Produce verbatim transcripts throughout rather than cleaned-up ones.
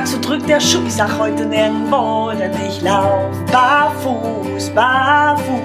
sag, so drückt der Schuh. Ich sag heute nirgendwo, denn ich lauf barfuß, barfuß.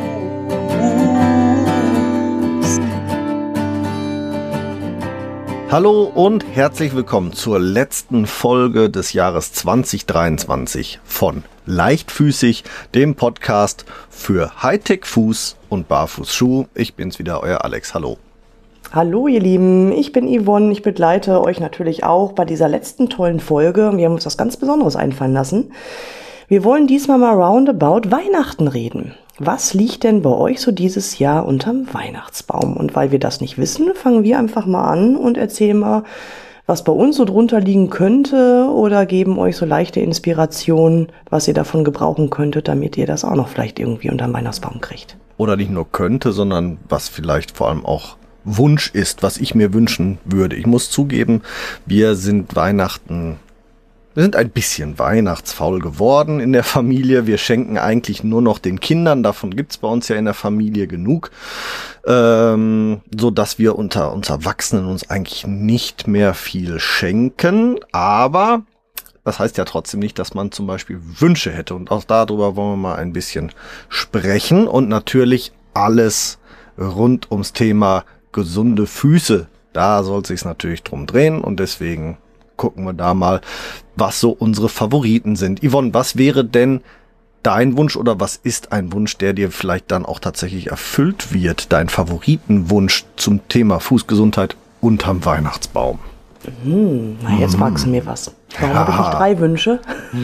Hallo und herzlich willkommen zur letzten Folge des Jahres zwanzig dreiundzwanzig von Leichtfüßig, dem Podcast für Hightech-Fuß und Barfußschuh. Ich bin's wieder, euer Alex. Hallo. Hallo ihr Lieben, ich bin Yvonne. Ich begleite euch natürlich auch bei dieser letzten tollen Folge. Wir haben uns was ganz Besonderes einfallen lassen. Wir wollen diesmal mal roundabout Weihnachten reden. Was liegt denn bei euch so dieses Jahr unterm Weihnachtsbaum? Und weil wir das nicht wissen, fangen wir einfach mal an und erzählen mal, was bei uns so drunter liegen könnte oder geben euch so leichte Inspirationen, was ihr davon gebrauchen könntet, damit ihr das auch noch vielleicht irgendwie unterm Weihnachtsbaum kriegt. Oder nicht nur könnte, sondern was vielleicht vor allem auch Wunsch ist, was ich mir wünschen würde. Ich muss zugeben, wir sind Weihnachten... Wir sind ein bisschen weihnachtsfaul geworden in der Familie. Wir schenken eigentlich nur noch den Kindern. Davon gibt's bei uns ja in der Familie genug. Ähm, so dass wir unter uns Erwachsenen uns eigentlich nicht mehr viel schenken. Aber das heißt ja trotzdem nicht, dass man zum Beispiel Wünsche hätte. Und auch darüber wollen wir mal ein bisschen sprechen. Und natürlich alles rund ums Thema gesunde Füße. Da soll es sich natürlich drum drehen. Und deswegen gucken wir da mal, was so unsere Favoriten sind. Yvonne, was wäre denn dein Wunsch oder was ist ein Wunsch, der dir vielleicht dann auch tatsächlich erfüllt wird? Dein Favoritenwunsch zum Thema Fußgesundheit unterm Weihnachtsbaum? Hm, na jetzt fragst du mir was. Warum Ja. habe ich nicht drei Wünsche?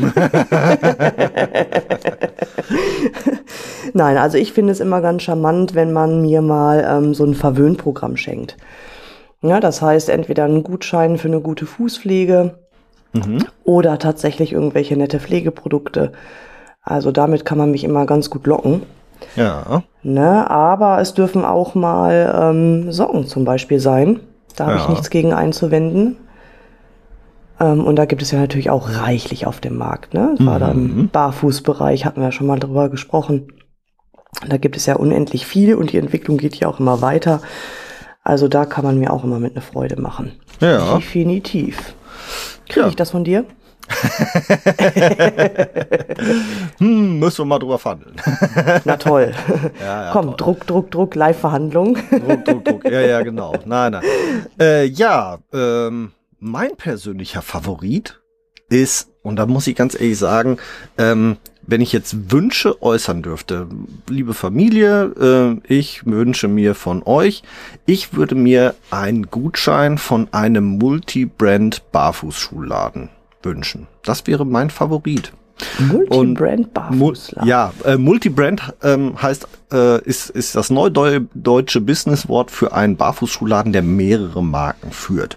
Nein, also ich finde es immer ganz charmant, wenn man mir mal ähm, so ein Verwöhnprogramm schenkt. Ja, das heißt entweder einen Gutschein für eine gute Fußpflege mhm. oder tatsächlich irgendwelche nette Pflegeprodukte. Also damit kann man mich immer ganz gut locken. Ja. Ne, aber es dürfen auch mal ähm, Socken zum Beispiel sein. Da habe Ja. ich nichts gegen einzuwenden. Ähm, und da gibt es ja natürlich auch reichlich auf dem Markt. Ne? Gerade Mhm. im Barfußbereich hatten wir ja schon mal drüber gesprochen. Da gibt es ja unendlich viel und die Entwicklung geht ja auch immer weiter. Also da kann man mir auch immer mit eine Freude machen. Ja. Definitiv. Kriege Ja. ich das von dir? hm, müssen wir mal drüber verhandeln. Na toll. Ja, ja, Komm, toll. Druck, Druck, Druck, Live-Verhandlung. Druck, Druck, Druck. Ja, ja, genau. Nein, nein. Äh, ja, ähm, mein persönlicher Favorit ist, und da muss ich ganz ehrlich sagen, ähm, wenn ich jetzt Wünsche äußern dürfte, liebe Familie, äh, ich wünsche mir von euch, ich würde mir einen Gutschein von einem Multi-Brand-Barfußschuhladen wünschen. Das wäre mein Favorit. Multi-Brand Barfußladen. Ja, äh, Multi-Brand ähm, heißt, äh, ist, ist das neudeutsche Businesswort für einen Barfußschuhladen, der mehrere Marken führt.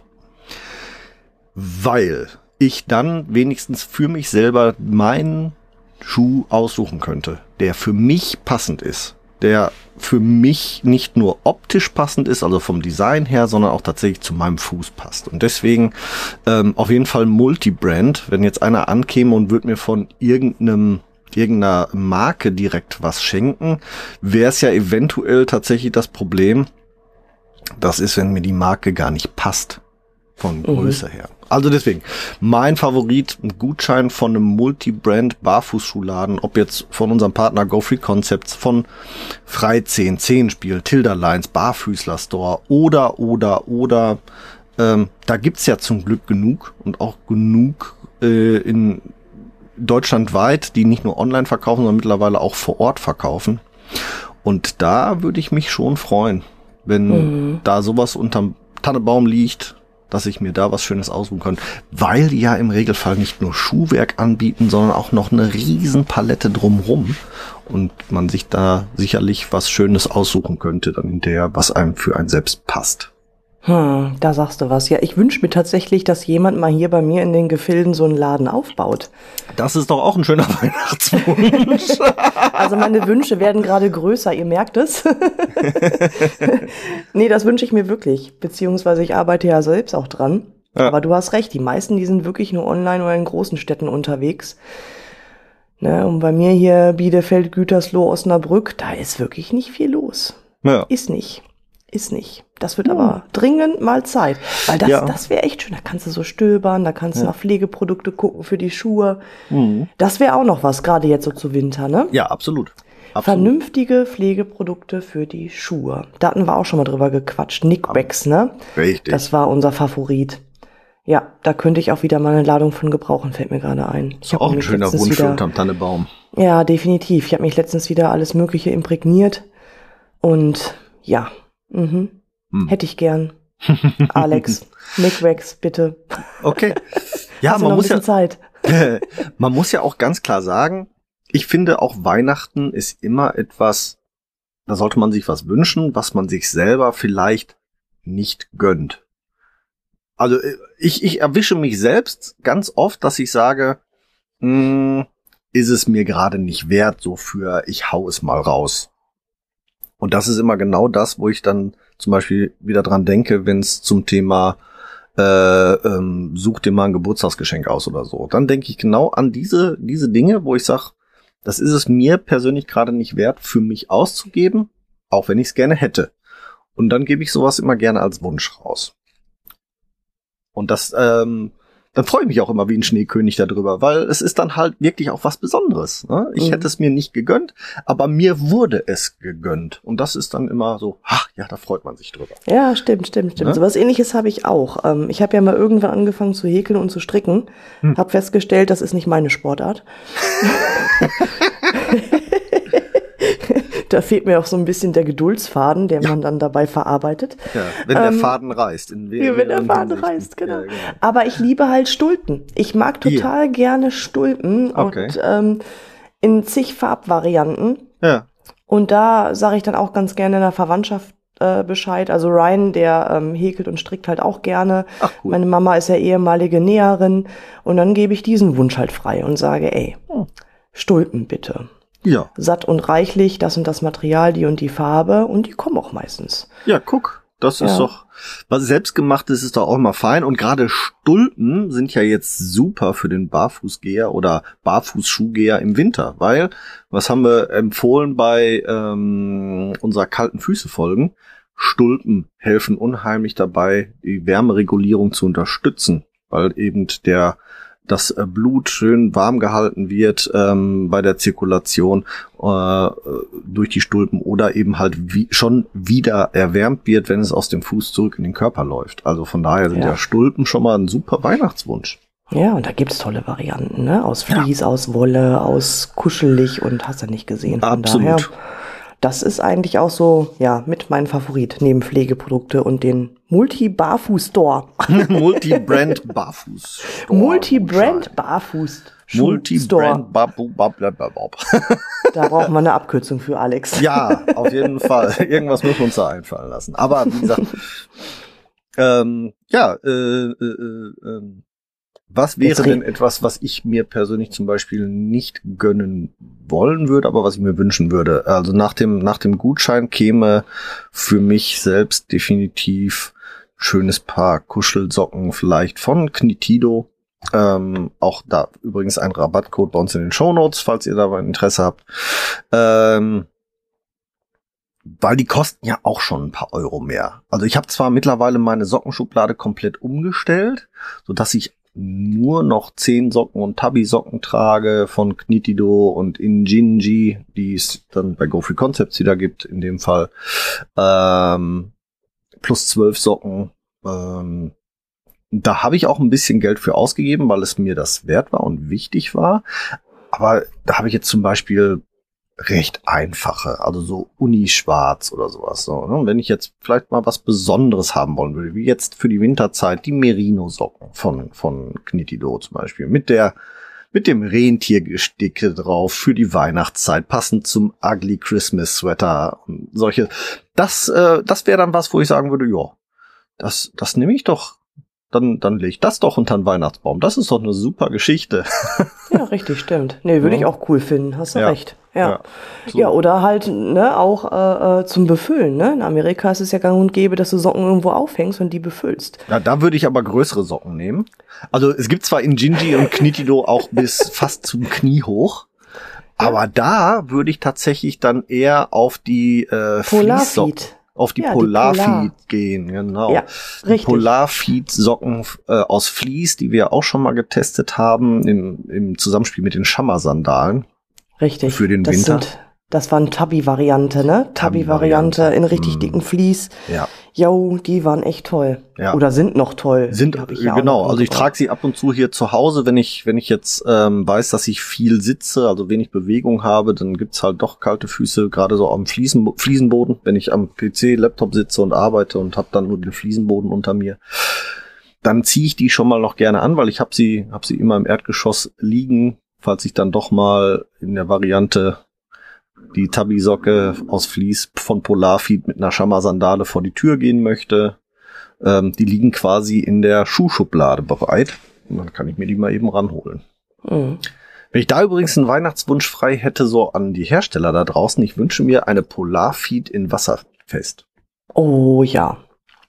Weil ich dann wenigstens für mich selber meinen Schuh aussuchen könnte, der für mich passend ist, der für mich nicht nur optisch passend ist, also vom Design her, sondern auch tatsächlich zu meinem Fuß passt. Und deswegen ähm, auf jeden Fall Multibrand. Wenn jetzt einer ankäme und würde mir von irgendeinem irgendeiner Marke direkt was schenken, wäre es ja eventuell tatsächlich das Problem, das ist, wenn mir die Marke gar nicht passt von Größe mhm. her. Also deswegen, mein Favorit, ein Gutschein von einem Multi-Brand Barfußschuhladen, ob jetzt von unserem Partner Go Free Concepts, von Freizehn, Zehenspiel, Tilda Lines, Barfüßler Store oder, oder, oder, ähm, da gibt's ja zum Glück genug und auch genug äh, in deutschlandweit, die nicht nur online verkaufen, sondern mittlerweile auch vor Ort verkaufen. Und da würde ich mich schon freuen, wenn mhm. da sowas unterm Tannenbaum liegt, dass ich mir da was Schönes aussuchen kann, weil die ja im Regelfall nicht nur Schuhwerk anbieten, sondern auch noch eine riesen Palette drumrum und man sich da sicherlich was Schönes aussuchen könnte, dann hinterher, was einem für einen selbst passt. Hm, da sagst du was. Ja, ich wünsche mir tatsächlich, dass jemand mal hier bei mir in den Gefilden so einen Laden aufbaut. Das ist doch auch ein schöner Weihnachtswunsch. Also meine Wünsche werden gerade größer, ihr merkt es. Nee, das wünsche ich mir wirklich. Beziehungsweise ich arbeite ja selbst auch dran. Ja. Aber du hast recht, die meisten, die sind wirklich nur online oder in großen Städten unterwegs. Ne, und bei mir hier Bielefeld, Gütersloh, Osnabrück, da ist wirklich nicht viel los. Ja. Ist nicht. ist nicht. Das wird aber dringend mal Zeit. Weil das, Ja. das wäre echt schön. Da kannst du so stöbern, da kannst du Ja. nach Pflegeprodukte gucken für die Schuhe. Mhm. Das wäre auch noch was, gerade jetzt so zu Winter, ne? Ja, absolut. absolut. Vernünftige Pflegeprodukte für die Schuhe. Da hatten wir auch schon mal drüber gequatssch. Nickwax, ne? Richtig. Das war unser Favorit. Ja, da könnte ich auch wieder mal eine Ladung von gebrauchen, fällt mir gerade ein. Ich hab auch ein nämlich schöner letztens Wunsch für wieder, unterm Tannebaum. Ja, definitiv. Ich habe mich letztens wieder alles Mögliche imprägniert. Und ja, mhm. Hm. hätte ich gern. Alex, Nickwax, bitte. Okay. Ja, Hast du man noch muss ein bisschen ja, Zeit? man muss ja auch ganz klar sagen, ich finde auch Weihnachten ist immer etwas, da sollte man sich was wünschen, was man sich selber vielleicht nicht gönnt. Also ich, ich erwische mich selbst ganz oft, dass ich sage, mh, ist es mir gerade nicht wert, so für ich hau es mal raus. Und das ist immer genau das, wo ich dann zum Beispiel wieder dran denke, wenn es zum Thema äh, ähm, such dir mal ein Geburtstagsgeschenk aus oder so. Dann denke ich genau an diese diese Dinge, wo ich sage, das ist es mir persönlich gerade nicht wert, für mich auszugeben, auch wenn ich es gerne hätte. Und dann gebe ich sowas immer gerne als Wunsch raus. Und das, ähm, dann freue ich mich auch immer wie ein Schneekönig darüber, weil es ist dann halt wirklich auch was Besonderes. Ne? Ich Mhm. hätte es mir nicht gegönnt, aber mir wurde es gegönnt. Und das ist dann immer so, ach ja, da freut man sich drüber. Ja, stimmt, stimmt, stimmt. Ne? So was Ähnliches habe ich auch. Ähm, ich habe ja mal irgendwann angefangen zu häkeln und zu stricken. Hm. Habe festgestellt, das ist nicht meine Sportart. Da fehlt mir auch so ein bisschen der Geduldsfaden, den Ja. man dann dabei verarbeitet. Ja, wenn der Ähm, Faden reißt. In we- Ja, wenn der mehreren Faden Hinsichten. reißt, genau. Ja, genau. Aber ich liebe halt Stulpen. Ich mag Hier. total gerne Stulpen Okay. und ähm, in zig Farbvarianten. Ja. Und da sage ich dann auch ganz gerne in der Verwandtschaft äh, Bescheid. Also Ryan, der ähm, häkelt und strickt halt auch gerne. Ach, cool. Meine Mama ist ja ehemalige Näherin. Und dann gebe ich diesen Wunsch halt frei und sage, ey, Hm. Stulpen bitte. Ja. Satt und reichlich, das und das Material, die und die Farbe. Und die kommen auch meistens. Ja, guck. Das ist Ja. doch, was selbstgemachtes ist doch auch immer fein. Und gerade Stulpen sind ja jetzt super für den Barfußgeher oder Barfußschuhgeher im Winter. Weil, was haben wir empfohlen bei ähm, unserer kalten Füße-Folgen? Stulpen helfen unheimlich dabei, die Wärmeregulierung zu unterstützen. Weil eben der das äh, Blut schön warm gehalten wird ähm, bei der Zirkulation äh, durch die Stulpen oder eben halt wie, schon wieder erwärmt wird, wenn es aus dem Fuß zurück in den Körper läuft. Also von daher sind Ja. ja Stulpen schon mal ein super Weihnachtswunsch. Ja, und da gibt's tolle Varianten, ne? Aus Vlies, aus Wolle, aus kuschelig und hast du nicht gesehen. Von Absolut. daher, das ist eigentlich auch so, ja, mit meinem Favorit, neben Pflegeprodukte und den Multi-Barfuß-Store. Multi-Brand Barfuß. Multi-Brand Barfuß. Multi-Brand Babu Bablababab. Da braucht man eine Abkürzung für Alex. Ja, auf jeden Fall. Irgendwas muss uns da einfallen lassen. Aber wie gesagt, ähm, ja, äh, äh, äh, ähm, was wäre Jetzt denn red- etwas, was ich mir persönlich zum Beispiel nicht gönnen wollen würde, aber was ich mir wünschen würde? Also nach dem nach dem Gutschein käme für mich selbst definitiv schönes Paar Kuschelsocken vielleicht von Knitido. Ähm, auch da übrigens ein Rabattcode bei uns in den Shownotes, falls ihr da ein Interesse habt. Ähm, weil die kosten ja auch schon ein paar Euro mehr. Also ich habe zwar mittlerweile meine Sockenschublade komplett umgestellt, so dass ich nur noch zehn Socken und Tabi-Socken trage von Knitido und Injinji, die es dann bei Go Free Concepts wieder gibt, in dem Fall. Ähm, plus zwölf Socken. Ähm, da habe ich auch ein bisschen Geld für ausgegeben, weil es mir das wert war und wichtig war. Aber da habe ich jetzt zum Beispiel recht einfache, also so Unischwarz oder sowas. So, ne? Wenn ich jetzt vielleicht mal was Besonderes haben wollen würde, wie jetzt für die Winterzeit die Merino-Socken von von Knitido zum Beispiel, mit der mit dem Rentiergesticke drauf für die Weihnachtszeit, passend zum Ugly Christmas Sweater und solche. Das äh, das wäre dann was, wo ich sagen würde, ja, das das nehme ich doch. Dann, dann lege ich das doch unter den Weihnachtsbaum. Das ist doch eine super Geschichte. Ja, richtig, stimmt. Nee, würde Ja. ich auch cool finden, hast du Ja. recht. Ja. Ja. So. Ja, oder halt, ne, auch äh, äh, zum Befüllen, ne? In Amerika ist es ja gang und gäbe, dass du Socken irgendwo aufhängst und die befüllst. Ja, da würde ich aber größere Socken nehmen. Also es gibt zwar Injinji und Knitido auch bis fast zum Knie hoch, aber da würde ich tatsächlich dann eher auf die äh, Fließsocken. Polarfeed. auf die Ja, die Polarfeed Polar. gehen, genau. Ja, Die richtig. Polarfeed-Socken äh, aus Vlies, die wir auch schon mal getestet haben, im, im Zusammenspiel mit den Schammer-Sandalen. Richtig. Für den das Winter. Sind, das war eine Tabby-Variante, ne? Tabby-Variante in richtig Mm. dicken Vlies. Ja. Jo, die waren echt toll. Ja. Oder sind noch toll. Sind, Die hab ich ja auch genau, noch also ich mitgebracht. trage sie ab und zu hier zu Hause, wenn ich, wenn ich jetzt ähm, weiß, dass ich viel sitze, also wenig Bewegung habe, dann gibt's halt doch kalte Füße, gerade so am Fliesen, Fliesenboden, wenn ich am P C, Laptop sitze und arbeite und habe dann nur den Fliesenboden unter mir. Dann ziehe ich die schon mal noch gerne an, weil ich habe sie, hab sie immer im Erdgeschoss liegen, falls ich dann doch mal in der Variante die Tabby-Socke aus Vlies von Polarfeed mit einer Schammer-Sandale vor die Tür gehen möchte. Ähm, die liegen quasi in der Schuhschublade bereit. Und dann kann ich mir die mal eben ranholen. Mhm. Wenn ich da übrigens einen Weihnachtswunsch frei hätte, so an die Hersteller da draußen, ich wünsche mir eine Polarfeed in wasserfest. Oh ja.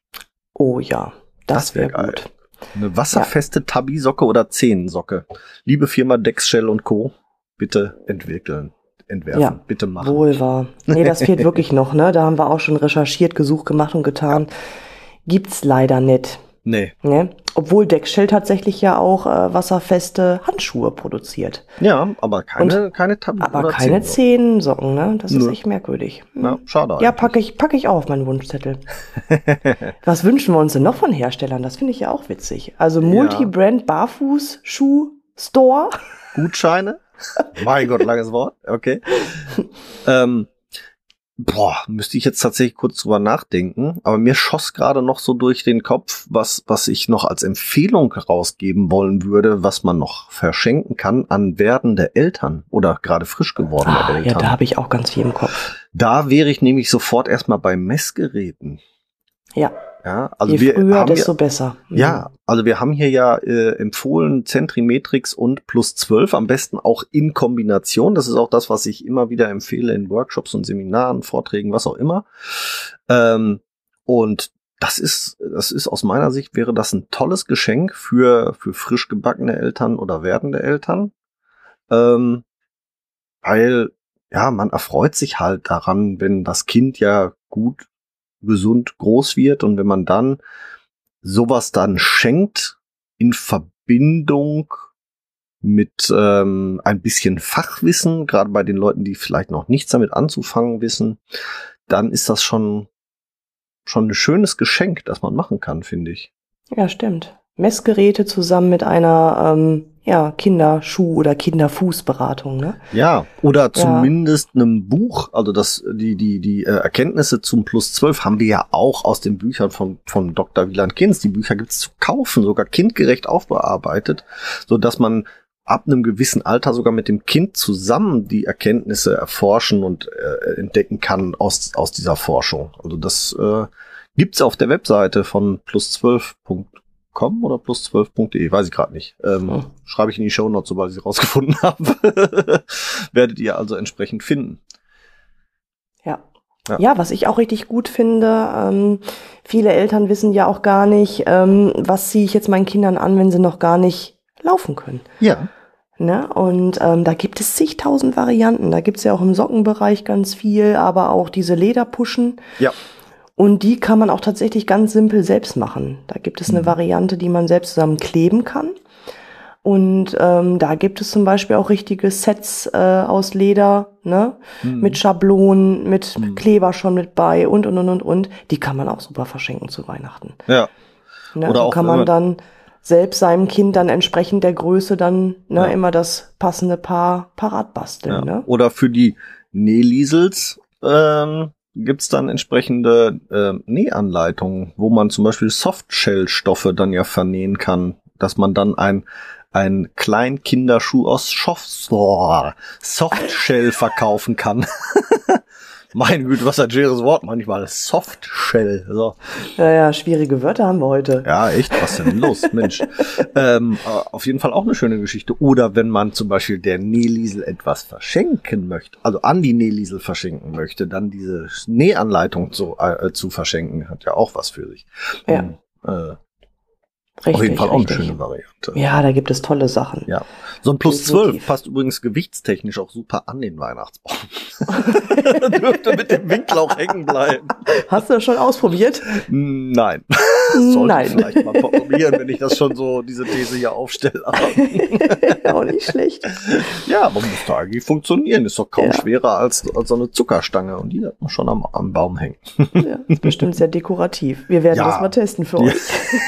Oh ja. Das, Das wär wäre geil. gut. Eine wasserfeste Tabby-Socke oder Zehensocke. Liebe Firma Dexshell und Co., bitte entwickeln, entwerfen, Ja, bitte machen. Wohl wahr. Nee, das fehlt wirklich noch, ne? Da haben wir auch schon recherchiert, gesucht, gemacht und getan. Gibt's leider nicht. Nee. Ne? Obwohl Dexshell tatsächlich ja auch äh, wasserfeste Handschuhe produziert. Ja, aber keine, keine Tabby Aber oder keine Zehensocken. Zehensocken, ne? Das ist Nö. echt merkwürdig. Hm. Ja, schade Ja, eigentlich. packe ich, packe ich auch auf meinen Wunschzettel. Was wünschen wir uns denn noch von Herstellern? Das finde ich ja auch witzig. Also Multi-Brand Barfuß-Schuh-Store. Gutscheine? Mein Gott, langes Wort. Okay. ähm, boah, müsste ich jetzt tatsächlich kurz drüber nachdenken. Aber mir schoss gerade noch so durch den Kopf, was, was ich noch als Empfehlung rausgeben wollen würde, was man noch verschenken kann an werdende Eltern oder gerade frisch gewordene Ah, ja, Eltern. da habe ich auch ganz viel im Kopf. Da wäre ich nämlich sofort erstmal bei Messgeräten. Ja, Ja, also je wir früher, haben desto ja, besser. Mhm. ja, also wir haben hier ja äh, empfohlen Zentrimetrix und plus zwölf, am besten auch in Kombination. Das ist auch das, was ich immer wieder empfehle in Workshops und Seminaren, Vorträgen, was auch immer. Ähm, und das ist, das ist aus meiner Sicht wäre das ein tolles Geschenk für für frisch gebackene Eltern oder werdende Eltern, ähm, weil ja man erfreut sich halt daran, wenn das Kind ja gut gesund groß wird und wenn man dann sowas dann schenkt in Verbindung mit ähm, ein bisschen Fachwissen, gerade bei den Leuten, die vielleicht noch nichts damit anzufangen wissen, dann ist das schon schon ein schönes Geschenk, das man machen kann, finde ich. Ja, stimmt. Messgeräte zusammen mit einer ähm, ja, Kinderschuh- oder Kinderfußberatung, ne? Ja, oder zumindest einem Buch, also das die die die äh, Erkenntnisse zum Plus zwölf haben wir ja auch aus den Büchern von von Doktor Wieland Kinz. Die Bücher gibt's zu kaufen, sogar kindgerecht aufbearbeitet, so dass man ab einem gewissen Alter sogar mit dem Kind zusammen die Erkenntnisse erforschen und äh, entdecken kann aus aus dieser Forschung. Also das äh, gibt's auf der Webseite von plus zwölf punkt com oder plus zwölf punkt de, weiß ich gerade nicht. Ähm, Hm. Schreibe ich in die Shownotes, sobald ich sie rausgefunden habe. Werdet ihr also entsprechend finden. Ja. Ja. Ja, was ich auch richtig gut finde, ähm, viele Eltern wissen ja auch gar nicht, ähm, was ziehe ich jetzt meinen Kindern an, wenn sie noch gar nicht laufen können. Ja. Ne? Und ähm, da gibt es zigtausend Varianten. Da gibt's ja auch im Sockenbereich ganz viel, aber auch diese Lederpuschen. Ja. Und die kann man auch tatsächlich ganz simpel selbst machen. Da gibt es eine Mhm. Variante, die man selbst zusammen kleben kann. Und ähm, da gibt es zum Beispiel auch richtige Sets äh, aus Leder, ne? Mhm. Mit Schablonen, mit Mhm. Kleber schon mit bei und, und, und, und, und. Die kann man auch super verschenken zu Weihnachten. Ja. Ne? Oder so auch kann wenn man man- dann selbst seinem Kind dann entsprechend der Größe dann ne, Ja. immer das passende Paar parat basteln. Ja. Ne? Oder für die Nähliesels ähm, gibt's dann entsprechende ähm, Nähanleitungen, wo man zum Beispiel Softshell-Stoffe dann ja vernähen kann, dass man dann ein ein Kleinkinderschuh aus Schof- oh, Softshell verkaufen kann. Meine Güte, was ein schweres Wort manchmal. Softshell. So. Ja, ja, schwierige Wörter haben wir heute. Ja, echt, was denn los, Mensch. ähm, äh, auf jeden Fall auch eine schöne Geschichte. Oder wenn man zum Beispiel der Nähliesel etwas verschenken möchte, also an die Nähliesel verschenken möchte, dann diese Nähanleitung zu, äh, zu verschenken, hat ja auch was für sich. Ja. Um, äh, Richtig, Auf jeden Fall auch eine richtig. schöne Variante. Ja, da gibt es tolle Sachen. Ja. So ein Plus Definitiv. zwölf passt übrigens gewichtstechnisch auch super an den Weihnachtsbaum. Dürfte mit dem Winkel auch hängen bleiben. Hast du das schon ausprobiert? Nein. Sollte Nein. ich vielleicht mal probieren, wenn ich das schon so, diese These hier aufstelle. Auch nicht schlecht. Ja, aber muss da eigentlich funktionieren. Ist doch kaum Ja. schwerer als, als so eine Zuckerstange. Und die hat man schon am, am Baum hängen. Ja, ist bestimmt sehr dekorativ. Wir werden Ja. das mal testen für Ja. euch.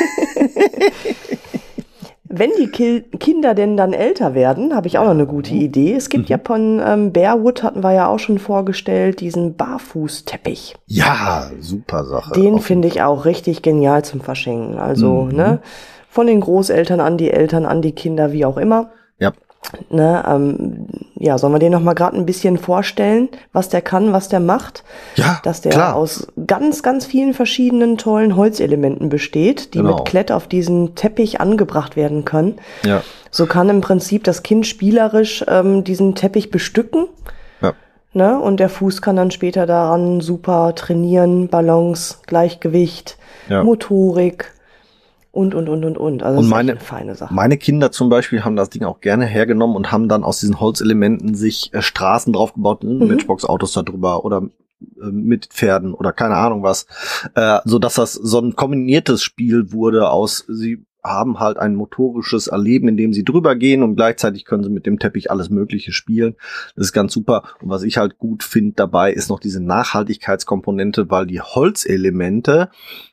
Wenn die Ki- Kinder denn dann älter werden, habe ich auch noch eine gute Idee. Es gibt Mhm. ja von ähm, Bearwood, hatten wir ja auch schon vorgestellt, diesen Barfußteppich. Ja, super Sache. Den Auf finde ich auch richtig genial zum Verschenken. Also, Mhm. ne, von den Großeltern an die Eltern, an die Kinder, wie auch immer. Ja. Ne, ähm, ja, sollen wir den noch mal gerade ein bisschen vorstellen, was der kann, was der macht? Ja, Dass der klar. aus ganz, ganz vielen verschiedenen tollen Holzelementen besteht, die Genau. mit Klett auf diesen Teppich angebracht werden können. Ja. So kann im Prinzip das Kind spielerisch ähm, diesen Teppich bestücken. Ja. Ne? Und der Fuß kann dann später daran super trainieren, Balance, Gleichgewicht, Ja. Motorik und, und, und, und, und. Also das Und ist meine- echt eine feine Sache. Meine Kinder zum Beispiel haben das Ding auch gerne hergenommen und haben dann aus diesen Holzelementen sich äh, Straßen draufgebaut, mhm. Matchbox-Autos da drüber oder äh, mit Pferden oder keine Ahnung was, äh, so dass das so ein kombiniertes Spiel wurde aus, sie haben halt ein motorisches Erleben, in dem sie drüber gehen und gleichzeitig können sie mit dem Teppich alles Mögliche spielen. Das ist ganz super. Und was ich halt gut finde dabei, ist noch diese Nachhaltigkeitskomponente, weil die Holzelemente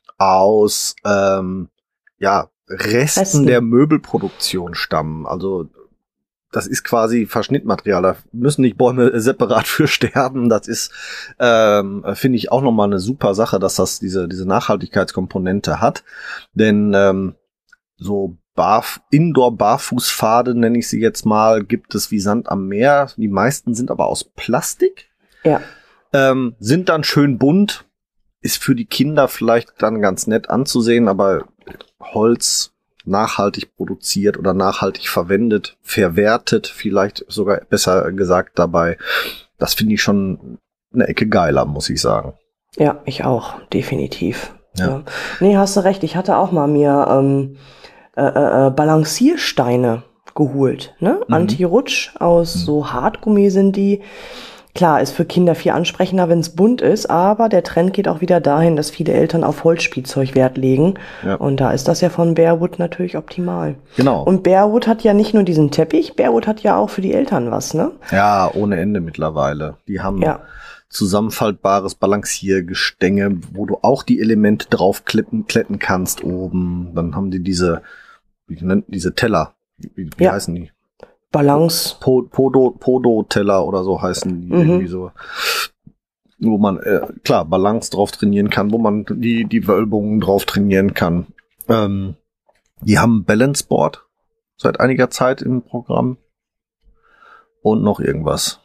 aus ähm, ja, Resten, Resten. der Möbelproduktion stammen. Also das ist quasi Verschnittmaterial. Da müssen nicht Bäume separat für sterben. Das ist, ähm, finde ich, auch nochmal eine super Sache, dass das diese diese Nachhaltigkeitskomponente hat. Denn ähm, so Barf Indoor-Barfußpfade, nenne ich sie jetzt mal, gibt es wie Sand am Meer. Die meisten sind aber aus Plastik. Ja. Ähm, sind dann schön bunt. Ist für die Kinder vielleicht dann ganz nett anzusehen, aber Holz nachhaltig produziert oder nachhaltig verwendet, verwertet, vielleicht sogar besser gesagt dabei. Das finde ich schon eine Ecke geiler, muss ich sagen. Ja, ich auch, definitiv. Ja. Ja. Nee, hast du recht. Ich hatte auch mal mir ähm, äh, äh, Balanciersteine geholt. Ne? Mhm. Anti-Rutsch aus Mhm. so Hartgummi sind die. Klar, ist für Kinder viel ansprechender, wenn es bunt ist, aber der Trend geht auch wieder dahin, dass viele Eltern auf Holzspielzeug Wert legen. Ja. Und da ist das ja von Bearwood natürlich optimal. Genau. Und Bearwood hat ja nicht nur diesen Teppich, Bearwood hat ja auch für die Eltern was, ne? Ja, ohne Ende mittlerweile. Die haben Ja. zusammenfaltbares Balanciergestänge, wo du auch die Elemente draufklippen, kletten kannst oben. Dann haben die diese, wie nennt diese Teller? Wie, wie Ja. heißen die? Balance. Po- Podo, Podo-Teller oder so heißen die Mhm. irgendwie so. Wo man, äh, klar, Balance drauf trainieren kann, wo man die, die Wölbungen drauf trainieren kann. Ähm, die haben Balance Board seit einiger Zeit im Programm. Und noch irgendwas.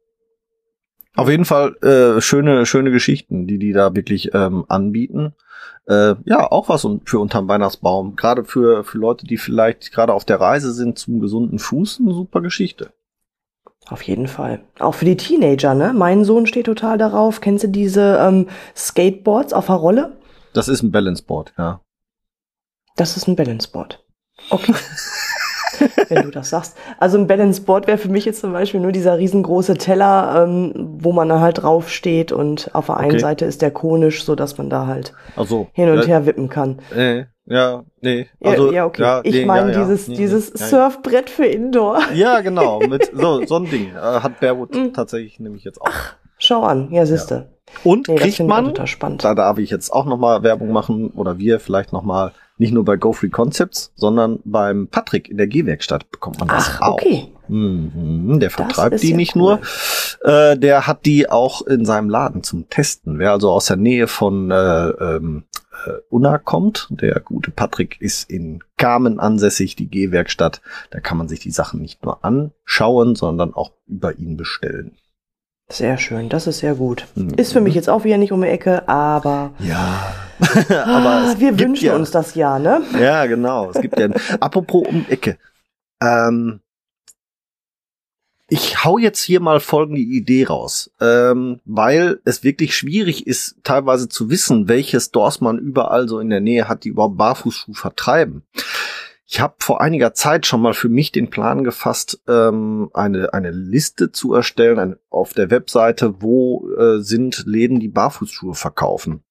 Auf jeden Fall äh, schöne, schöne Geschichten, die die da wirklich ähm, anbieten. Äh, ja, auch was un- für unterm Weihnachtsbaum. Gerade für, für Leute, die vielleicht gerade auf der Reise sind zum gesunden Fuß, eine super Geschichte. Auf jeden Fall. Auch für die Teenager, ne? Mein Sohn steht total darauf. Kennst du diese ähm, Skateboards auf der Rolle? Das ist ein Balance Board, ja. Das ist ein Balanceboard. Okay. Wenn du das sagst. Also ein Balanceboard wäre für mich jetzt zum Beispiel nur dieser riesengroße Teller, ähm, wo man dann halt drauf steht und auf der einen Okay. Seite ist der konisch, so dass man da halt Also hin und äh, her wippen kann. Äh, ja, nee. Ja, Also, ja, okay. ja, ich nee, meine ja, ja. dieses, Nee, dieses nee, ja, ja. Surfbrett für Indoor. Ja, genau. Mit so, so ein Ding. Äh, hat Bearwood Mhm. tatsächlich nämlich jetzt auch. Schau an, ja, siehste. Und Nee, das kriegt finde ich auch man, total spannend. da darf ich jetzt auch nochmal Werbung machen, oder wir vielleicht nochmal, nicht nur bei Go Free Concepts, sondern beim Patrick in der G-Werkstatt bekommt man das Ach, auch. okay. Mhm, der vertreibt ist die ja nicht cool. nur, äh, der hat die auch in seinem Laden zum Testen. Wer also aus der Nähe von äh, ähm, äh, Unna kommt, der gute Patrick ist in Kamen ansässig, die G-Werkstatt, da kann man sich die Sachen nicht nur anschauen, sondern auch über ihn bestellen. Sehr schön, das ist sehr gut. Mhm. Ist für mich jetzt auch wieder nicht um die Ecke, aber, Ja, ah, es wir gibt wünschen ja, uns das ja, ne? Ja, genau. Es gibt ja, apropos um die Ecke. Ähm, Ich hau jetzt hier mal folgende Idee raus, ähm, weil es wirklich schwierig ist, teilweise zu wissen, welche Stores man überall so in der Nähe hat, die überhaupt Barfußschuhe vertreiben. Ich habe vor einiger Zeit schon mal für mich den Plan gefasst, ähm, eine eine Liste zu erstellen eine, auf der Webseite, wo äh, sind Läden, die Barfußschuhe verkaufen.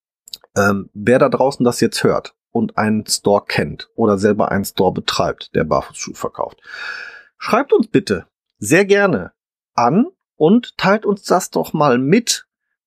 Ähm, wer da draußen das jetzt hört und einen Store kennt oder selber einen Store betreibt, der Barfußschuhe verkauft, schreibt uns bitte sehr gerne an und teilt uns das doch mal mit.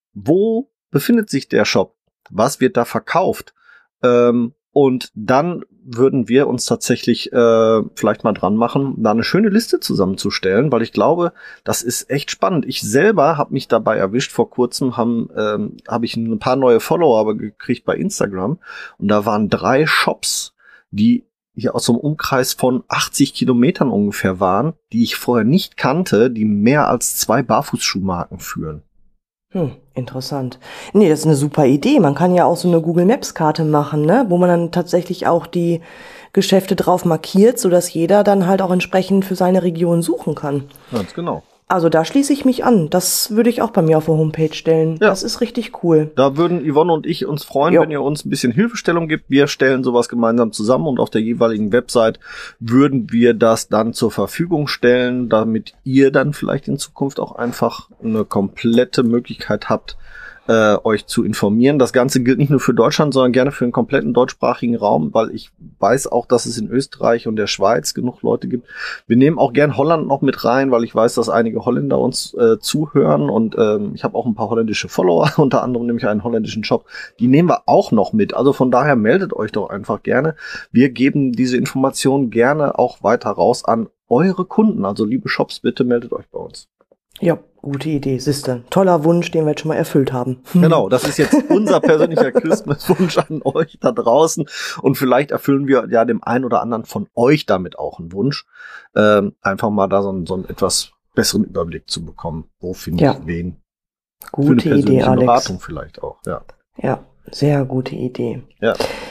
Wo befindet sich der Shop? Was wird da verkauft? Ähm, und dann würden wir uns tatsächlich äh, vielleicht mal dran machen, da eine schöne Liste zusammenzustellen, weil ich glaube, das ist echt spannend. Ich selber habe mich dabei erwischt. Vor kurzem haben ähm, habe ich ein paar neue Follower gekriegt bei Instagram und da waren drei Shops, die hier aus so einem Umkreis von achtzig Kilometern ungefähr waren, die ich vorher nicht kannte, die mehr als zwei Barfußschuhmarken führen. Hm, interessant. Nee, das ist eine super Idee. Man kann ja auch so eine Google Maps Karte machen, ne, wo man dann tatsächlich auch die Geschäfte drauf markiert, sodass jeder dann halt auch entsprechend für seine Region suchen kann. Ganz genau. Also da schließe ich mich an. Das würde ich auch bei mir auf der Homepage stellen. Ja. Das ist richtig cool. Da würden Yvonne und ich uns freuen, jo. wenn ihr uns ein bisschen Hilfestellung gibt. Wir stellen sowas gemeinsam zusammen und auf der jeweiligen Website würden wir das dann zur Verfügung stellen, damit ihr dann vielleicht in Zukunft auch einfach eine komplette Möglichkeit habt, äh, euch zu informieren. Das Ganze gilt nicht nur für Deutschland, sondern gerne für den kompletten deutschsprachigen Raum, weil ich weiß auch, dass es in Österreich und der Schweiz genug Leute gibt. Wir nehmen auch gern Holland noch mit rein, weil ich weiß, dass einige Holländer uns äh, zuhören und ähm, ich habe auch ein paar holländische Follower, unter anderem nämlich einen holländischen Shop. Die nehmen wir auch noch mit. Also von daher meldet euch doch einfach gerne. Wir geben diese Informationen gerne auch weiter raus an eure Kunden. Also liebe Shops, bitte meldet euch bei uns. Ja, gute Idee, siehste. Toller Wunsch, den wir jetzt schon mal erfüllt haben. Genau, das ist jetzt unser persönlicher Christmas-Wunsch an euch da draußen. Und vielleicht erfüllen wir ja dem einen oder anderen von euch damit auch einen Wunsch. Ähm, einfach mal da so einen, so einen etwas besseren Überblick zu bekommen. Wo finde ja. ich wen? Gute Für eine Idee, Alex. Beratung vielleicht auch, ja. Ja, sehr gute Idee. Ja.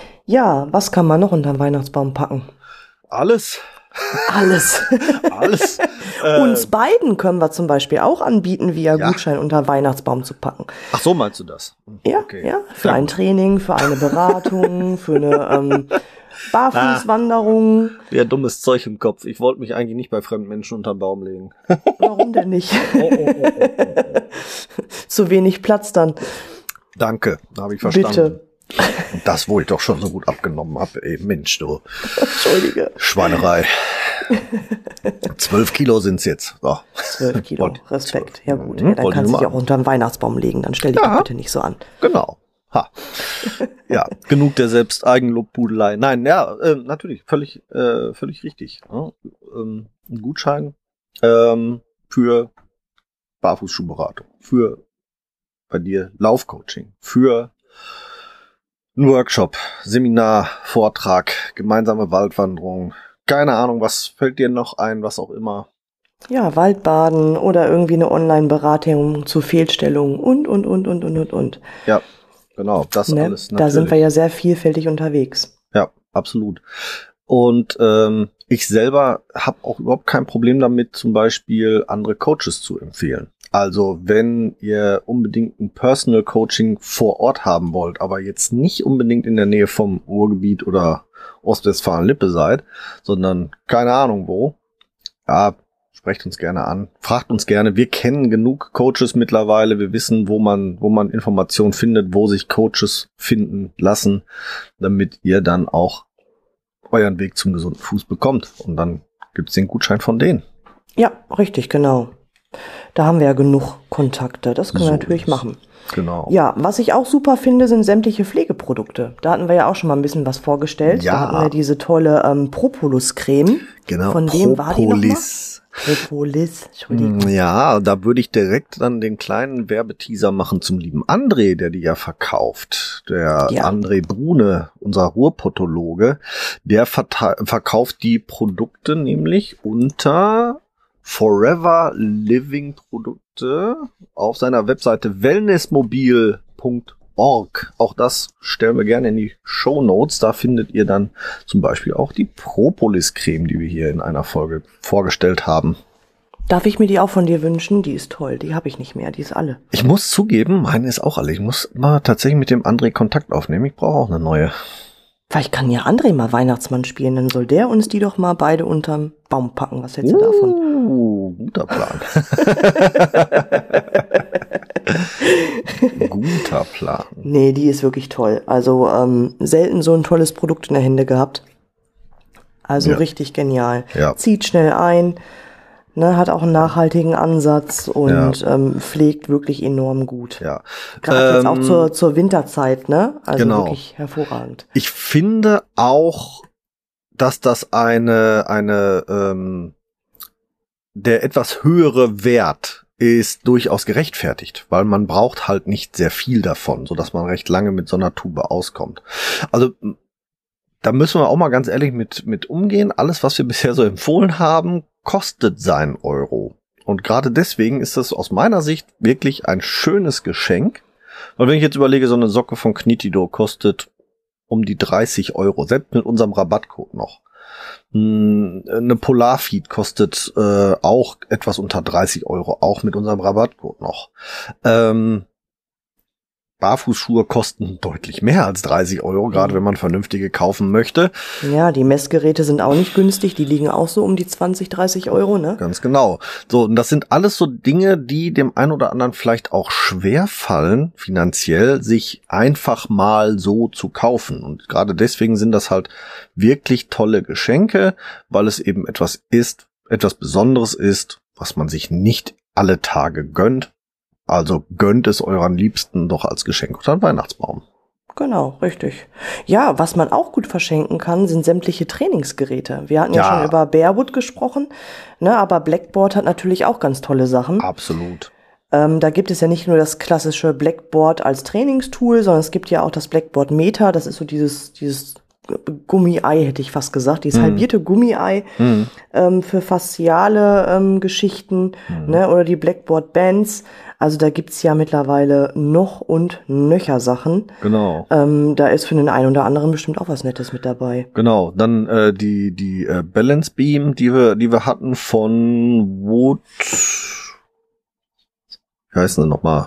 Ja, was kann man noch unter den Weihnachtsbaum packen? Alles. Alles. Alles. Uns beiden können wir zum Beispiel auch anbieten, via ja. Gutschein unter Weihnachtsbaum zu packen. Ach so, meinst du das? Ja, okay. ja. Für ja. ein Training, für eine Beratung, für eine ähm, Barfußwanderung. Ah, ja, dummes Zeug im Kopf. Ich wollte mich eigentlich nicht bei fremden Menschen unter den Baum legen. Warum denn nicht? Oh, oh, oh, oh, oh. Zu wenig Platz dann. Danke, da habe ich verstanden. Bitte. Und das, wo ich doch schon so gut abgenommen habe. Ey, Mensch, du. Entschuldige. Schweinerei. Zwölf Kilo sind's jetzt. So. Zwölf Kilo, Und Respekt. Ja gut, Mhm, ja, dann wollte kannst du ich dich nur auch unter den Weihnachtsbaum legen. Dann stell dich Ja. doch bitte nicht so an. Genau. Ha. Ja, genug der Selbsteigenlobpudelei. Nein, ja, äh, natürlich, völlig, äh, völlig richtig. Ja, ähm, ein Gutschein ähm, für Barfußschuhberatung, für bei dir Laufcoaching, für ein Workshop, Seminar, Vortrag, gemeinsame Waldwanderung. Keine Ahnung, was fällt dir noch ein, was auch immer. Ja, Waldbaden oder irgendwie eine Online-Beratung zu Fehlstellungen und, und, und, und, und, und, und. Ja, genau, das Ne? alles natürlich. Da sind wir ja sehr vielfältig unterwegs. Ja, absolut. Und ähm, ich selber habe auch überhaupt kein Problem damit, zum Beispiel andere Coaches zu empfehlen. Also wenn ihr unbedingt ein Personal Coaching vor Ort haben wollt, aber jetzt nicht unbedingt in der Nähe vom Ruhrgebiet oder Ostwestfalen-Lippe seid, sondern keine Ahnung wo, ja, sprecht uns gerne an, fragt uns gerne. Wir kennen genug Coaches mittlerweile, wir wissen, wo man, wo man Informationen findet, wo sich Coaches finden lassen, damit ihr dann auch euren Weg zum gesunden Fuß bekommt. Und dann gibt's den Gutschein von denen. Ja, richtig, genau. Da haben wir ja genug Kontakte. Das können So wir natürlich ist. machen. Genau. Ja, was ich auch super finde, sind sämtliche Pflegeprodukte. Da hatten wir ja auch schon mal ein bisschen was vorgestellt. Ja. Da hatten wir diese tolle ähm, Propolis-Creme. Genau. Von wem war die nochmal? Propolis. Propolis, Entschuldigung. Ja, da würde ich direkt dann den kleinen Werbeteaser machen zum lieben André, der die ja verkauft. Der Ja. André Brune, unser Ruhrpottologe, der verta- verkauft die Produkte nämlich unter Forever Living Produkte auf seiner Webseite wellnessmobil punkt org. Auch das stellen wir gerne in die Shownotes. Da findet ihr dann zum Beispiel auch die Propolis-Creme, die wir hier in einer Folge vorgestellt haben. Darf ich mir die auch von dir wünschen? Die ist toll, die habe ich nicht mehr, die ist alle. Ich muss zugeben, meine ist auch alle. Ich muss mal tatsächlich mit dem André Kontakt aufnehmen. Ich brauche auch eine neue. Vielleicht kann ja André mal Weihnachtsmann spielen, dann soll der uns die doch mal beide unterm Baum packen. Was hältst du uh, davon? Uh, guter Plan. Guter Plan. Nee, die ist wirklich toll. Also ähm, selten so ein tolles Produkt in der Hände gehabt. Also ja. Richtig genial. Ja. Zieht schnell ein, ne, hat auch einen nachhaltigen Ansatz und ja. ähm, pflegt wirklich enorm gut. Ja. Gerade ähm, jetzt auch zur, zur Winterzeit, ne? Also genau. Wirklich hervorragend. Ich finde auch, dass das eine, eine, ähm, der etwas höhere Wert ist durchaus gerechtfertigt, weil man braucht halt nicht sehr viel davon, so dass man recht lange mit so einer Tube auskommt. Also, da müssen wir auch mal ganz ehrlich mit, mit umgehen. Alles, was wir bisher so empfohlen haben, kostet seinen Euro. Und gerade deswegen ist das aus meiner Sicht wirklich ein schönes Geschenk. Weil wenn ich jetzt überlege, so eine Socke von Knitido kostet um die dreißig Euro, selbst mit unserem Rabattcode noch. Eine Polarfeed kostet äh, auch etwas unter dreißig Euro, auch mit unserem Rabattcode noch. Ähm, Barfußschuhe kosten deutlich mehr als dreißig Euro, gerade wenn man vernünftige kaufen möchte. Ja, die Messgeräte sind auch nicht günstig, die liegen auch so um die zwanzig, dreißig Euro, ne? Ganz genau. So, und das sind alles so Dinge, die dem einen oder anderen vielleicht auch schwer fallen, finanziell, sich einfach mal so zu kaufen. Und gerade deswegen sind das halt wirklich tolle Geschenke, weil es eben etwas ist, etwas Besonderes ist, was man sich nicht alle Tage gönnt. Also gönnt es euren Liebsten doch als Geschenk unter den Weihnachtsbaum. Genau, richtig. Ja, was man auch gut verschenken kann, sind sämtliche Trainingsgeräte. Wir hatten ja, ja schon über Bearwood gesprochen, ne, aber Blackboard hat natürlich auch ganz tolle Sachen. Absolut. Ähm, da gibt es ja nicht nur das klassische Blackboard als Trainingstool, sondern es gibt ja auch das Blackboard Meta. Das ist so dieses dieses Gummi-Ei, hätte ich fast gesagt, dieses mm. halbierte Gummi-Ei mm. ähm, für fasziale ähm, Geschichten, mm. ne, oder die Blackboard Bands. Also da gibt's ja mittlerweile noch und nöcher Sachen. Genau. Ähm, da ist für den einen oder anderen bestimmt auch was Nettes mit dabei. Genau. Dann äh, die die äh, Balance Beam, die wir die wir hatten von Wood. Wie heißt denn nochmal?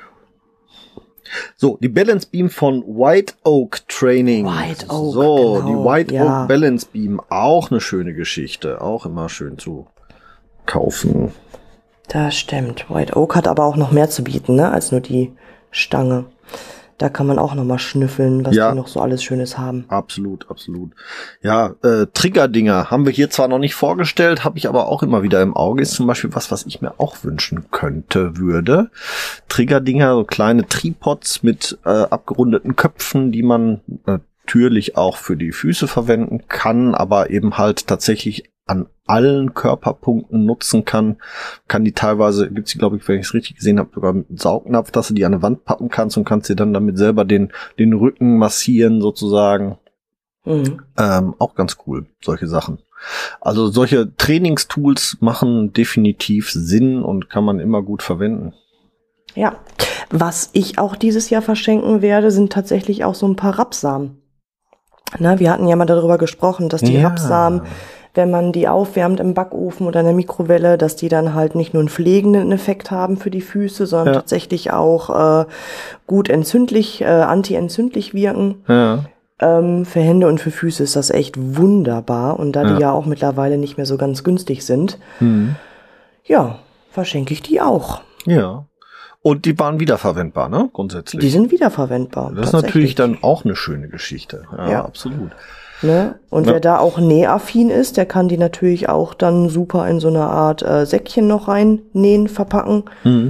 So, die Balance Beam von White Oak Training. White Oak, so, genau, die White ja. Oak Balance Beam, auch eine schöne Geschichte, auch immer schön zu kaufen. Das stimmt. White Oak hat aber auch noch mehr zu bieten, ne, als nur die Stange. Da kann man auch noch mal schnüffeln, was ja, die noch so alles Schönes haben. Absolut, absolut. Ja, äh, Trigger-Dinger haben wir hier zwar noch nicht vorgestellt, habe ich aber auch immer wieder im Auge. Ist zum Beispiel was, was ich mir auch wünschen könnte, würde. Trigger-Dinger, so kleine Tripods mit äh, abgerundeten Köpfen, die man natürlich auch für die Füße verwenden kann, aber eben halt tatsächlich an allen Körperpunkten nutzen kann, kann die teilweise, gibt's die, glaube ich, wenn ich es richtig gesehen habe, sogar mit einem Saugnapf, dass du die an eine Wand pappen kannst und kannst dir dann damit selber den den Rücken massieren sozusagen. Mhm. Ähm, auch ganz cool, solche Sachen. Also solche Trainingstools machen definitiv Sinn und kann man immer gut verwenden. Ja, was ich auch dieses Jahr verschenken werde, sind tatsächlich auch so ein paar Rapssamen. Na, wir hatten ja mal darüber gesprochen, dass die ja. Rapssamen, wenn man die aufwärmt im Backofen oder in der Mikrowelle, dass die dann halt nicht nur einen pflegenden Effekt haben für die Füße, sondern ja. tatsächlich auch äh, gut entzündlich, äh, anti-entzündlich wirken. Ja. Ähm, für Hände und für Füße ist das echt wunderbar. Und da ja. die ja auch mittlerweile nicht mehr so ganz günstig sind, mhm. ja, verschenke ich die auch. Ja. Und die waren wiederverwendbar, ne? Grundsätzlich. Die sind wiederverwendbar. Das ist natürlich dann auch eine schöne Geschichte. Ja, ja. absolut. Ne? Und ja. wer da auch nähaffin ist, der kann die natürlich auch dann super in so eine Art äh, Säckchen noch reinnähen, verpacken. Mhm.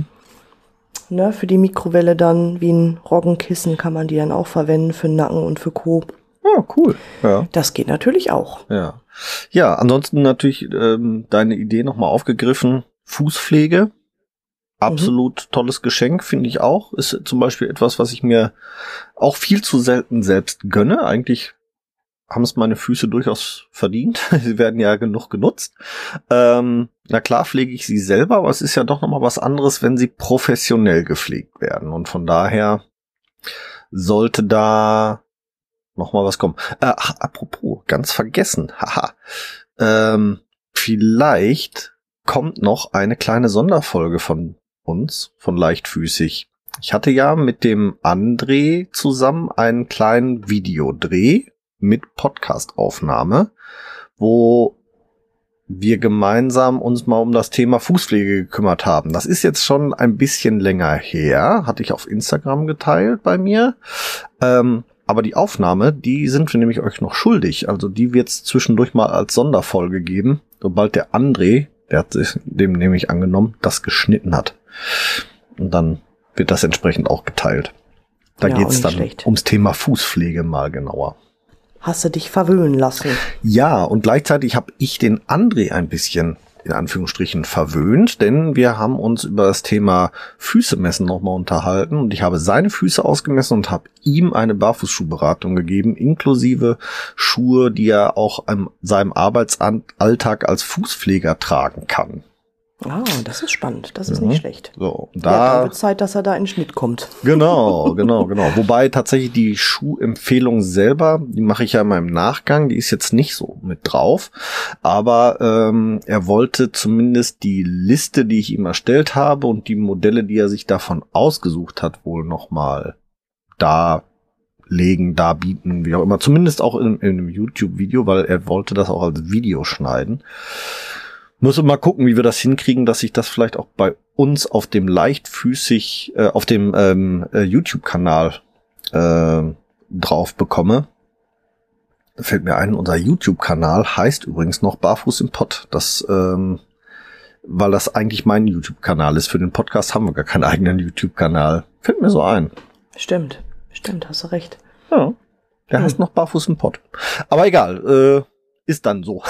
Ne? Für die Mikrowelle dann, wie ein Roggenkissen, kann man die dann auch verwenden für Nacken und für Co. Ja, cool. Ja. Das geht natürlich auch. Ja, ja, ansonsten natürlich ähm, deine Idee nochmal aufgegriffen. Fußpflege. Absolut mhm. tolles Geschenk, finde ich auch. Ist zum Beispiel etwas, was ich mir auch viel zu selten selbst gönne. Eigentlich haben es meine Füße durchaus verdient. Sie werden ja genug genutzt. Ähm, na klar pflege ich sie selber, aber es ist ja doch nochmal was anderes, wenn sie professionell gepflegt werden. Und von daher sollte da nochmal was kommen. Äh, ach, apropos, ganz vergessen. Haha. Ähm, vielleicht kommt noch eine kleine Sonderfolge von uns, von Leichtfüßig. Ich hatte ja mit dem André zusammen einen kleinen Videodreh mit Podcastaufnahme, wo wir gemeinsam uns mal um das Thema Fußpflege gekümmert haben. Das ist jetzt schon ein bisschen länger her, hatte ich auf Instagram geteilt bei mir. Ähm, aber die Aufnahme, die sind wir nämlich euch noch schuldig. Also die wird es zwischendurch mal als Sonderfolge geben, sobald der André, der hat sich dem nämlich angenommen, das geschnitten hat. Und dann wird das entsprechend auch geteilt. Da Ja, geht's auch nicht dann schlecht. ums Thema Fußpflege mal genauer. Hast du dich verwöhnen lassen? Ja, und gleichzeitig habe ich den André ein bisschen, in Anführungsstrichen, verwöhnt, denn wir haben uns über das Thema Füße messen nochmal unterhalten und ich habe seine Füße ausgemessen und habe ihm eine Barfußschuhberatung gegeben, inklusive Schuhe, die er auch in seinem Arbeitsalltag als Fußpfleger tragen kann. Ah, das ist spannend. Das ist Mhm. nicht schlecht. So, Ja, da dann wird Zeit, dass er da in den Schnitt kommt. Genau, genau, genau. Wobei tatsächlich die Schuhempfehlung selber, die mache ich ja immer im Nachgang, die ist jetzt nicht so mit drauf. Aber ähm, er wollte zumindest die Liste, die ich ihm erstellt habe und die Modelle, die er sich davon ausgesucht hat, wohl nochmal darlegen, darbieten, wie auch immer. Zumindest auch in, in einem YouTube-Video, weil er wollte das auch als Video schneiden. Muss mal gucken, wie wir das hinkriegen, dass ich das vielleicht auch bei uns auf dem leichtfüßig, äh, auf dem ähm, äh, YouTube-Kanal äh, drauf bekomme. Da fällt mir ein, unser YouTube-Kanal heißt übrigens noch Barfuß im Pott. Das, ähm, weil das eigentlich mein YouTube-Kanal ist. Für den Podcast haben wir gar keinen eigenen YouTube-Kanal. Fällt mir so ein. Stimmt, stimmt, hast du recht. Ja, der Hm. heißt noch Barfuß im Pott. Aber egal, äh, ist dann so.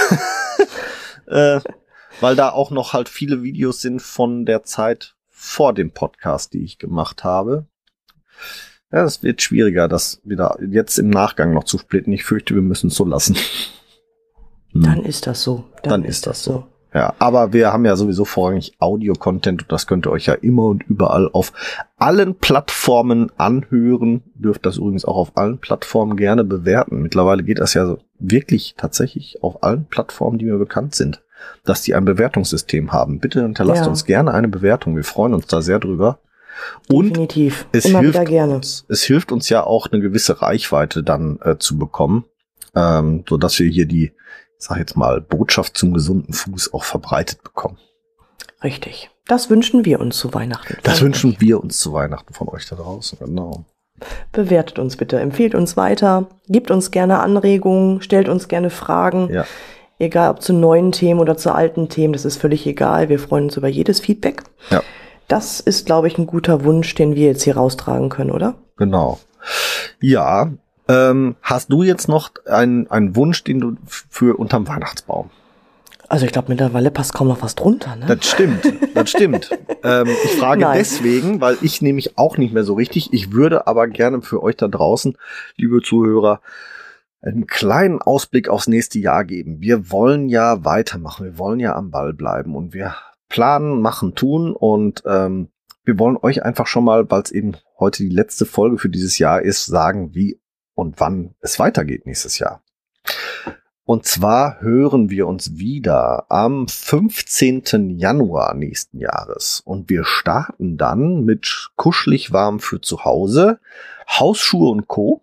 äh, weil da auch noch halt viele Videos sind von der Zeit vor dem Podcast, die ich gemacht habe. Ja, es wird schwieriger, das wieder jetzt im Nachgang noch zu splitten. Ich fürchte, wir müssen es so lassen. Hm. Dann ist das so. Dann ist das so. Ja, aber wir haben ja sowieso vorrangig Audio-Content und das könnt ihr euch ja immer und überall auf allen Plattformen anhören. Dürft das übrigens auch auf allen Plattformen gerne bewerten. Mittlerweile geht das ja so wirklich tatsächlich auf allen Plattformen, die mir bekannt sind, dass die ein Bewertungssystem haben. Bitte hinterlasst Ja. uns gerne eine Bewertung. Wir freuen uns da sehr drüber. Und Definitiv. es Immer hilft wieder gerne. uns, es hilft uns ja auch eine gewisse Reichweite dann äh, zu bekommen, ähm, so dass wir hier die, ich sag jetzt mal, Botschaft zum gesunden Fuß auch verbreitet bekommen. Richtig. Das wünschen wir uns zu Weihnachten. Das wünschen wir uns zu Weihnachten von euch da draußen, genau. Bewertet uns bitte, empfehlt uns weiter, gebt uns gerne Anregungen, stellt uns gerne Fragen. Ja, Egal ob zu neuen Themen oder zu alten Themen, das ist völlig egal. Wir freuen uns über jedes Feedback. ja, Das ist, glaube ich, ein guter Wunsch, den wir jetzt hier raustragen können, oder? genau. Ja, ähm, hast du jetzt noch einen, einen Wunsch, den du f- für unterm Weihnachtsbaum? Also ich glaube, mittlerweile passt kaum noch was drunter, ne? Das stimmt, das stimmt. ähm, ich frage Nein. deswegen, weil ich nämlich auch nicht mehr so richtig. Ich würde aber gerne für euch da draußen, liebe Zuhörer, einen kleinen Ausblick aufs nächste Jahr geben. Wir wollen ja weitermachen, wir wollen ja am Ball bleiben und wir planen, machen, tun und ähm, wir wollen euch einfach schon mal, weil es eben heute die letzte Folge für dieses Jahr ist, sagen, wie und wann es weitergeht nächstes Jahr. Und zwar hören wir uns wieder am fünfzehnten Januar nächsten Jahres. Und wir starten dann mit kuschelig warm für zu Hause, Hausschuhe und Co.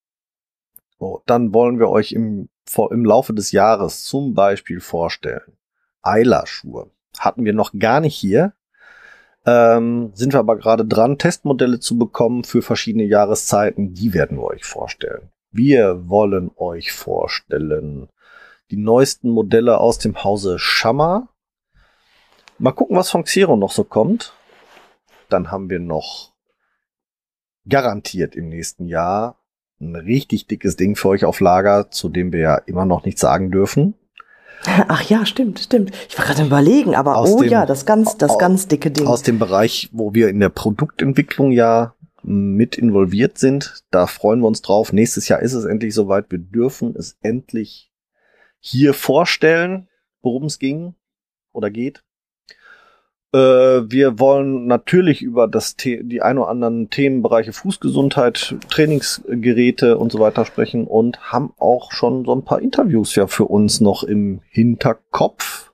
So, dann wollen wir euch im, vor- im Laufe des Jahres zum Beispiel vorstellen. Eila-Schuhe. Hatten wir noch gar nicht hier. Ähm, sind wir aber gerade dran, Testmodelle zu bekommen für verschiedene Jahreszeiten. Die werden wir euch vorstellen. Wir wollen euch vorstellen die neuesten Modelle aus dem Hause Schammer. Mal gucken, was von Xero noch so kommt. Dann haben wir noch garantiert im nächsten Jahr ein richtig dickes Ding für euch auf Lager, zu dem wir ja immer noch nichts sagen dürfen. Ach ja, stimmt, stimmt. Ich war gerade überlegen, aber Aus oh dem- ja, das ganz, das au- ganz dicke Ding. Aus dem Bereich, wo wir in der Produktentwicklung ja mit involviert sind. Da freuen wir uns drauf. Nächstes Jahr ist es endlich soweit. Wir dürfen es endlich hier vorstellen, worum es ging oder geht. Äh, wir wollen natürlich über das The- die ein oder anderen Themenbereiche Fußgesundheit, Trainingsgeräte und so weiter sprechen und haben auch schon so ein paar Interviews ja für uns noch im Hinterkopf.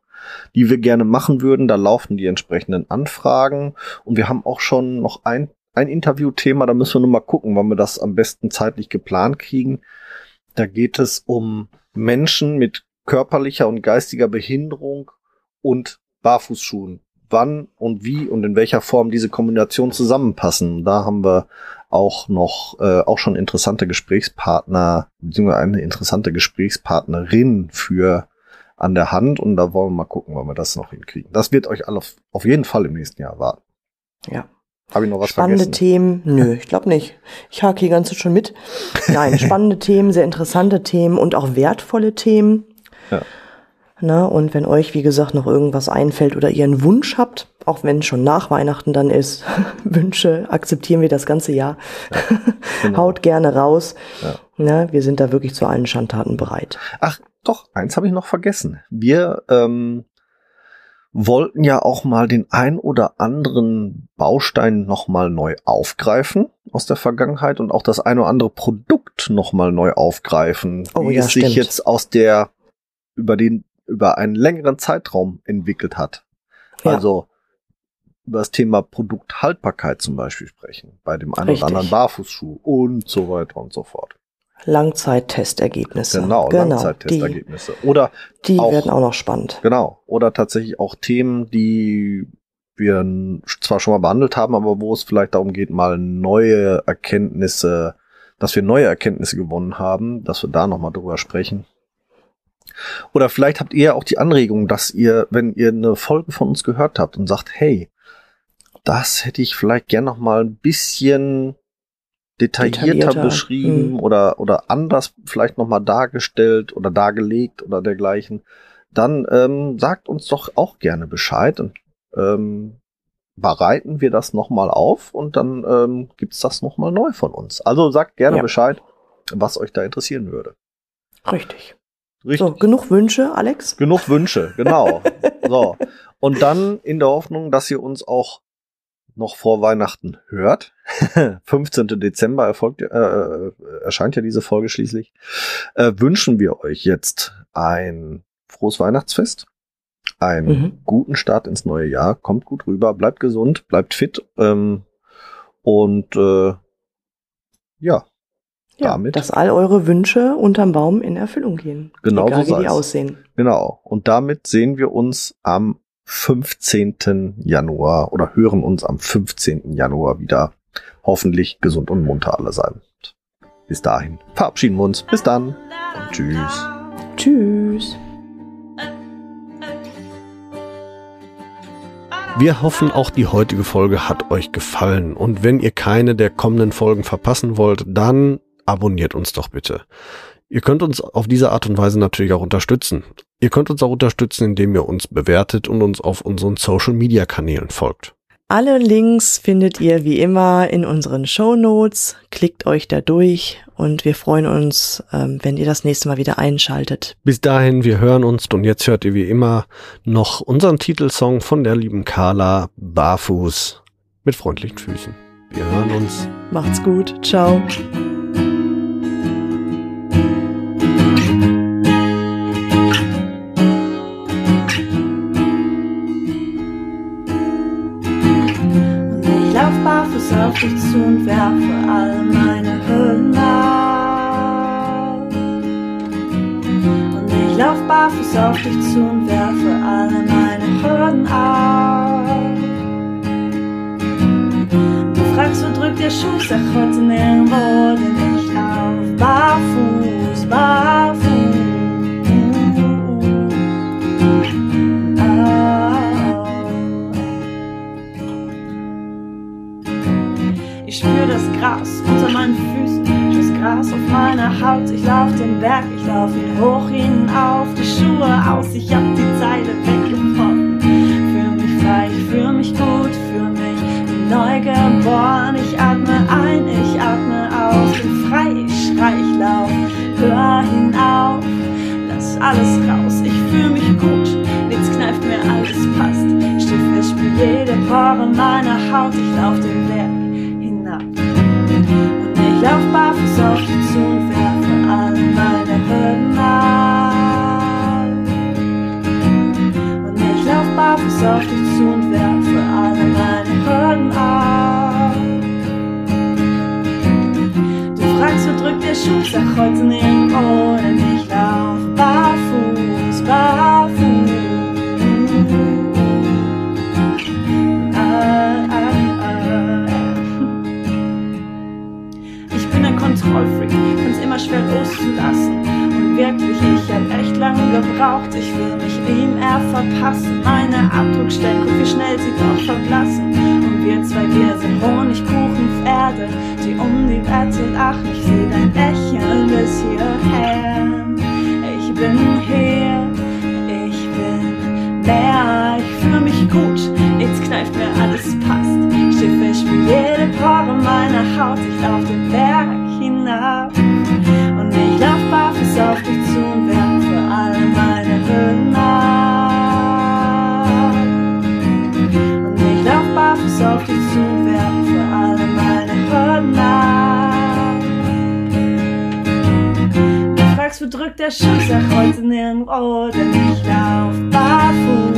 die wir gerne machen würden. Da laufen die entsprechenden Anfragen. Und wir haben auch schon noch ein, ein Interviewthema, da müssen wir nur mal gucken, wann wir das am besten zeitlich geplant kriegen. Da geht es um Menschen mit körperlicher und geistiger Behinderung und Barfußschuhen. Wann und wie und in welcher Form diese Kombination zusammenpassen. Da haben wir auch noch äh, auch schon interessante Gesprächspartner, beziehungsweise eine interessante Gesprächspartnerin für an der Hand, und da wollen wir mal gucken, wann wir das noch hinkriegen. Das wird euch alle auf, auf jeden Fall im nächsten Jahr erwarten. Ja. Habe ich noch was spannende vergessen? Themen? Nö, ich glaube nicht. Ich hake hier ganz schon mit. Nein, spannende Themen, sehr interessante Themen und auch wertvolle Themen. Ja. Na, und wenn euch, wie gesagt, noch irgendwas einfällt oder ihr einen Wunsch habt, auch wenn schon nach Weihnachten dann ist, Wünsche akzeptieren wir das ganze Jahr. Ja, genau. Haut gerne raus. Ja. Na, wir sind da wirklich zu allen Schandtaten bereit. Ach, doch, eins habe ich noch vergessen. Wir ähm, wollten ja auch mal den ein oder anderen Baustein nochmal neu aufgreifen aus der Vergangenheit und auch das ein oder andere Produkt nochmal neu aufgreifen, oh, wie ja, es stimmt. sich jetzt aus der über den über einen längeren Zeitraum entwickelt hat. Ja. Also über das Thema Produkthaltbarkeit zum Beispiel sprechen, bei dem einen Richtig. oder anderen Barfußschuh und so weiter und so fort. Langzeittestergebnisse. Genau, genau. Langzeittestergebnisse. Oder Die auch, werden auch noch spannend. Genau. Oder tatsächlich auch Themen, die wir zwar schon mal behandelt haben, aber wo es vielleicht darum geht, mal neue Erkenntnisse, dass wir neue Erkenntnisse gewonnen haben, dass wir da nochmal drüber sprechen. Oder vielleicht habt ihr auch die Anregung, dass ihr, wenn ihr eine Folge von uns gehört habt und sagt, hey, das hätte ich vielleicht gern noch mal ein bisschen detaillierter, Detaillierter. beschrieben hm. oder oder anders vielleicht noch mal dargestellt oder dargelegt oder dergleichen, dann ähm, sagt uns doch auch gerne Bescheid und ähm, bereiten wir das noch mal auf und dann ähm, gibt's das noch mal neu von uns. Also sagt gerne Ja. Bescheid, was euch da interessieren würde. Richtig. Richtig. So, genug Wünsche, Alex? Genug Wünsche, genau. So. Und dann in der Hoffnung, dass ihr uns auch noch vor Weihnachten hört. fünfzehnten Dezember erfolgt, äh, erscheint ja diese Folge schließlich. Äh, wünschen wir euch jetzt ein frohes Weihnachtsfest, einen Mhm. guten Start ins neue Jahr. Kommt gut rüber, bleibt gesund, bleibt fit. Ähm, und äh, ja. Ja, Damit. dass all eure Wünsche unterm Baum in Erfüllung gehen. Genau Egal, so wie die sei's. aussehen. Genau. Und damit sehen wir uns am fünfzehnten Januar oder hören uns am fünfzehnten Januar wieder. Hoffentlich gesund und munter alle sein. Bis dahin verabschieden wir uns. Bis dann. Und tschüss. Tschüss. Wir hoffen, auch die heutige Folge hat euch gefallen. Und wenn ihr keine der kommenden Folgen verpassen wollt, dann abonniert uns doch bitte. Ihr könnt uns auf diese Art und Weise natürlich auch unterstützen. Ihr könnt uns auch unterstützen, indem ihr uns bewertet und uns auf unseren Social-Media-Kanälen folgt. Alle Links findet ihr wie immer in unseren Shownotes. Klickt euch da durch und wir freuen uns, ähm, wenn ihr das nächste Mal wieder einschaltet. Bis dahin, wir hören uns und jetzt hört ihr wie immer noch unseren Titelsong von der lieben Carla, Barfuß mit freundlichen Füßen. Wir hören uns. Macht's gut. Ciao. Ich lauf barfuß auf dich zu und werfe all meine Hüllen ab. Und ich lauf barfuß auf dich zu und werfe alle meine Hürden ab. Du fragst, wo drückt der Schuh, sag heute nirgendwo, denn ich lauf barfuß, barfuß. Ich spür das Gras unter meinen Füßen, das Gras auf meiner Haut. Ich lauf den Berg, ich lauf ihn hoch hinauf, die Schuhe aus, ich hab die Zeile weggebrochen. Fühl mich frei, ich fühl mich gut, fühl mich wie neu geboren. Ich atme ein, ich atme aus, bin frei, ich schrei, ich lauf, hör hinauf, lass alles raus. Ich fühl mich gut, nichts kneift mir, alles passt. Ich steh fest, spür jede Pore meiner Haut, ich lauf den Berg. Und ich lauf barfuß auf dich zu und werfe alle meine Hürden ab. barfuß auf dich zu und werfe alle meine Hürden ab. Du fragst, wo drückt der Schuh, sag heute nirgendwo, denn ich lauf barfuß, barfuß. Kontrollfreak, find's immer schwer loszulassen. Und wirklich, ich hab echt lange gebraucht. Ich will mich ihm eher verpassen. Meine Abdruckstellen, guck wie schnell sie doch verblassen. Und wir zwei, wir sind Honigkuchenpferde, die um die Wette lachen. Ich seh dein Lächeln bis hierher. Ich bin hier, ich bin mehr. Ich fühl mich gut, jetzt kneift mir alles passt. Schiffe spiel jede Pore meiner Haut. Ich lauf den Berg hinab und ich lauf barfuß auf dich zu und werfe alle meine Hürden ab. Und ich lauf barfuß auf dich zu und werfe alle meine Hürden ab. Du fragst, wo drückt der Schuh, sag heute nirgendwo, denn ich lauf barfuß.